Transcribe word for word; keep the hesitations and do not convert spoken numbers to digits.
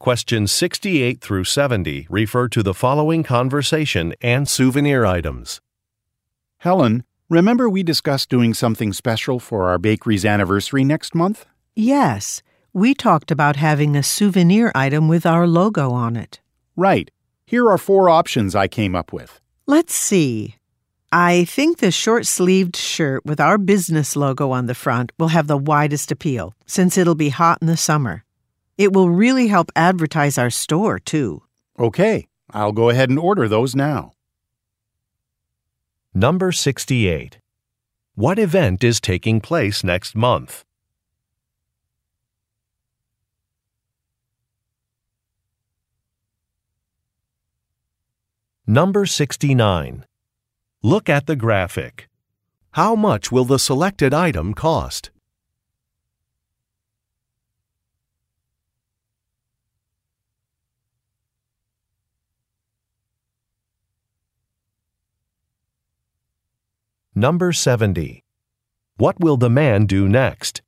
Questions sixty-eight through seventy refer to the following conversation and souvenir items. Helen, remember we discussed doing something special for our bakery's anniversary next month? Yes, we talked about having a souvenir item with our logo on it. Right. Here are four options I came up with. Let's see. I think the short-sleeved shirt with our business logo on the front will have the widest appeal, since it'll be hot in the summer. It will really help advertise our store, too. Okay, I'll go ahead and order those now. Number sixty-eight. What event is taking place next month? Number sixty-nine. Look at the graphic. How much will the selected item cost? Number seventy. What will the man do next?